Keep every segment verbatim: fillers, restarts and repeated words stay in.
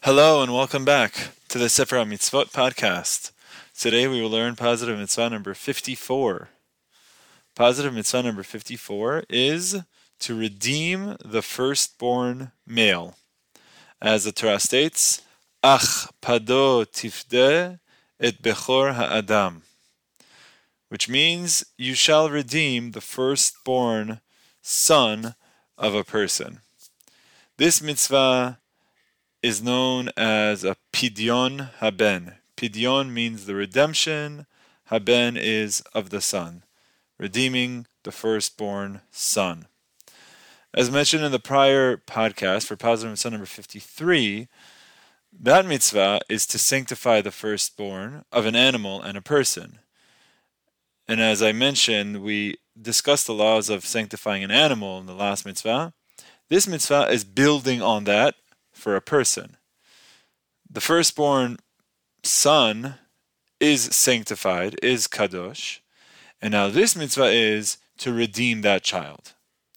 Hello and welcome back to the Sefer HaMitzvot podcast. Today we will learn positive mitzvah number fifty-four. Positive mitzvah number fifty-four is to redeem the firstborn male. As the Torah states, Ach pado tifdeh et bechor ha'adam, which means you shall redeem the firstborn son of a person. This mitzvah is known as a pidyon haben. Pidyon means the redemption. Haben is of the son, redeeming the firstborn son. As mentioned in the prior podcast for positive mitzvah number fifty-three, that mitzvah is to sanctify the firstborn of an animal and a person. And as I mentioned, we discussed the laws of sanctifying an animal in the last mitzvah. This mitzvah is building on that for a person. The firstborn son is sanctified, is kadosh, and now this mitzvah is to redeem that child.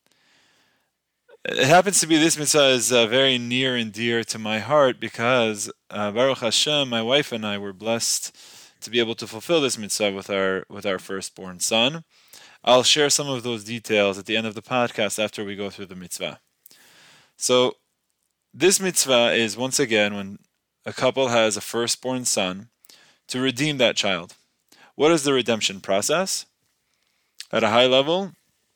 It happens to be this mitzvah is uh, very near and dear to my heart because uh, Baruch Hashem, my wife and I were blessed to be able to fulfill this mitzvah with our with our firstborn son. I'll share some of those details at the end of the podcast after we go through the mitzvah. So, this mitzvah is, once again, when a couple has a firstborn son, to redeem that child. What is the redemption process? At a high level,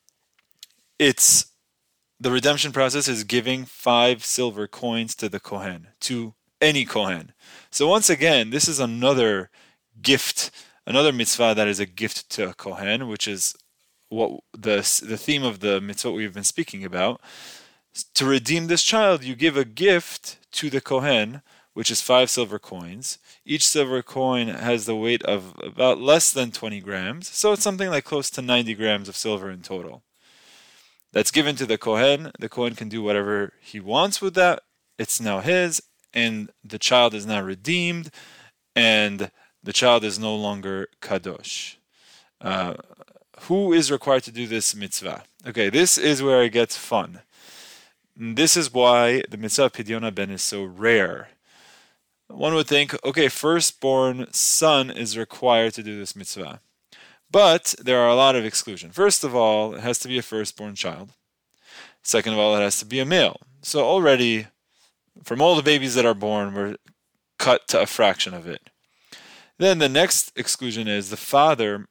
it's the redemption process is giving five silver coins to the Kohen, to any Kohen. So once again, this is another gift, another mitzvah that is a gift to a Kohen, which is what the the theme of the mitzvah we've been speaking about. To redeem this child, you give a gift to the Kohen, which is five silver coins. Each silver coin has the weight of about less than twenty grams, so it's something like close to ninety grams of silver in total. That's given to the Kohen. The Kohen can do whatever he wants with that. It's now his, and the child is now redeemed, and the child is no longer kadosh. Uh, who is required to do this mitzvah? Okay, this is where it gets fun. This is why the mitzvah of Pidyon haben is so rare. One would think, okay, firstborn son is required to do this mitzvah. But there are a lot of exclusions. First of all, it has to be a firstborn child. Second of all, it has to be a male. So already, from all the babies that are born, we're cut to a fraction of it. Then the next exclusion is the father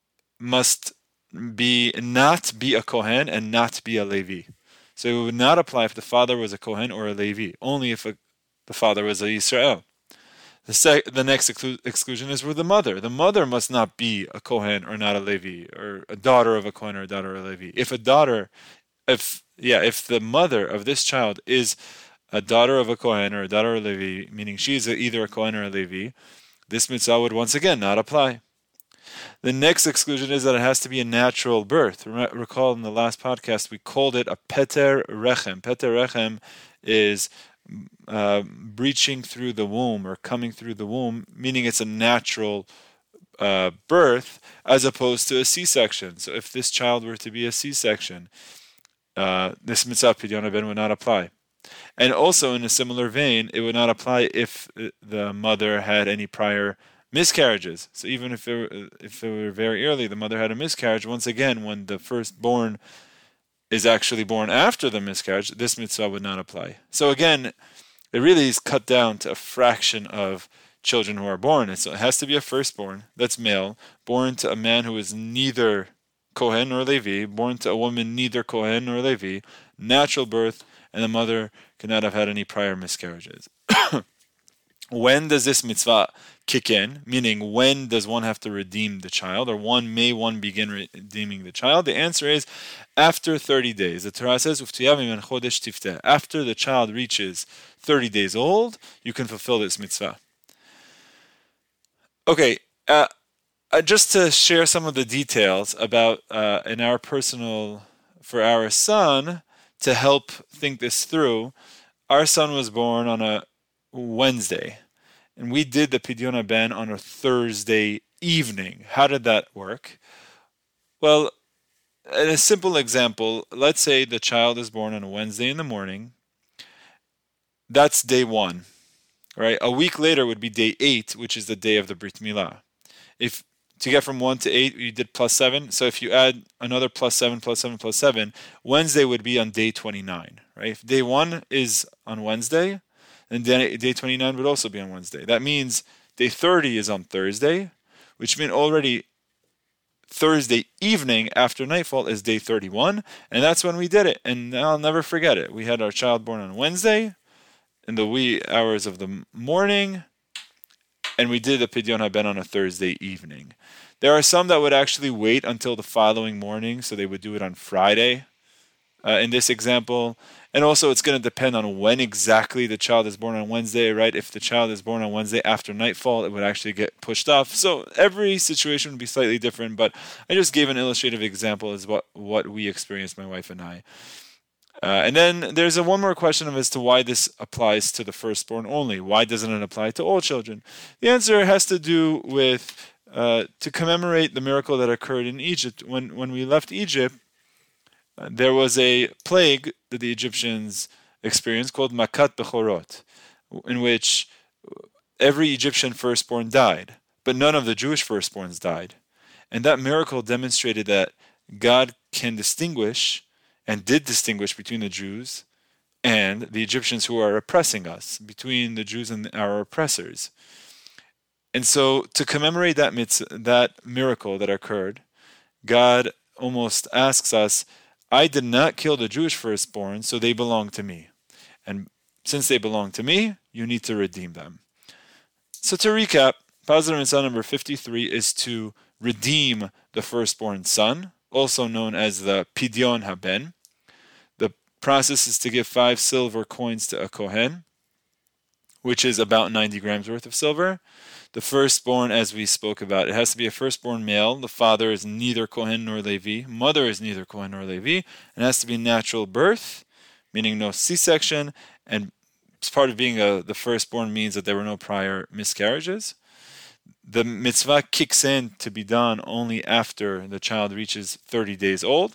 must be not be a Kohen and not be a Levi. So it would not apply if the father was a Kohen or a Levi, only if a, the father was a Yisrael. The, sec, the next exclu- exclusion is with the mother. The mother must not be a Kohen or not a Levi, or a daughter of a Kohen or a daughter of a Levi. If a daughter, if yeah, if the mother of this child is a daughter of a Kohen or a daughter of a Levi, meaning she is either a Kohen or a Levi, this mitzvah would once again not apply. The next exclusion is that it has to be a natural birth. Recall in the last podcast we called it a Peter Rechem. Peter Rechem is uh, breaching through the womb or coming through the womb, meaning it's a natural uh, birth as opposed to a C-section. So if this child were to be a C-section, uh, this mitzvah Pidyon haben would not apply. And also in a similar vein, it would not apply if the mother had any prior miscarriages. So even if it, were, if it were very early, the mother had a miscarriage, once again, when the firstborn is actually born after the miscarriage, this mitzvah would not apply. So again, it really is cut down to a fraction of children who are born. So it has to be a firstborn, that's male, born to a man who is neither Kohen nor Levi, born to a woman neither Kohen nor Levi, natural birth, and the mother cannot have had any prior miscarriages. When does this mitzvah kick in? Meaning, when does one have to redeem the child, or one may one begin redeeming the child? The answer is after thirty days. The Torah says, after the child reaches thirty days old, you can fulfill this mitzvah. Okay, uh, uh, just to share some of the details about uh, in our personal, for our son, to help think this through. Our son was born on a Wednesday, and we did the Pidyon haben on a Thursday evening. How did that work? Well, in a simple example, let's say the child is born on a Wednesday in the morning. That's day one. right? A week later would be day eight, which is the day of the Brit Milah. If to get from one to eight, you did plus seven. So if you add another plus seven, plus seven, plus seven, Wednesday would be on day twenty-nine, right? If day one is on Wednesday, then day twenty-nine would also be on Wednesday. That means day thirty is on Thursday, which means already Thursday evening after nightfall is day thirty-one, and that's when we did it. And I'll never forget it. We had our child born on Wednesday in the wee hours of the morning, and we did the Pidyon HaBen on a Thursday evening. There are some that would actually wait until the following morning, so they would do it on Friday uh, in this example. And also it's going to depend on when exactly the child is born on Wednesday, right? If the child is born on Wednesday after nightfall, it would actually get pushed off. So every situation would be slightly different, but I just gave an illustrative example as what, what we experienced, my wife and I. Uh, and then there's a one more question of as to why this applies to the firstborn only. Why doesn't it apply to all children? The answer has to do with uh, to commemorate the miracle that occurred in Egypt. When when we left Egypt, uh, there was a plague that the Egyptians experienced called Makat Bechorot, in which every Egyptian firstborn died, but none of the Jewish firstborns died. And that miracle demonstrated that God can distinguish and did distinguish between the Jews and the Egyptians who are oppressing us, between the Jews and our oppressors. And so to commemorate that mitzvah, that miracle that occurred, God almost asks us, I did not kill the Jewish firstborn, so they belong to me. And since they belong to me, you need to redeem them. So to recap, Positive Mitzvah number fifty-three is to redeem the firstborn son, also known as the Pidyon HaBen. The process is to give five silver coins to a Kohen, which is about ninety grams worth of silver. The firstborn, as we spoke about, it has to be a firstborn male. The father is neither Kohen nor Levi. Mother is neither Kohen nor Levi. It has to be natural birth, meaning no C-section. And part of being a, the firstborn means that there were no prior miscarriages. The mitzvah kicks in to be done only after the child reaches thirty days old.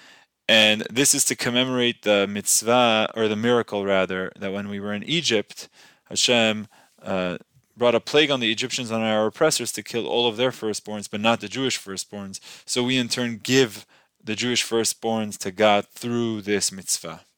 And this is to commemorate the mitzvah, or the miracle rather, that when we were in Egypt, Hashem uh, brought a plague on the Egyptians, on our oppressors, to kill all of their firstborns, but not the Jewish firstborns. So we in turn give the Jewish firstborns to God through this mitzvah.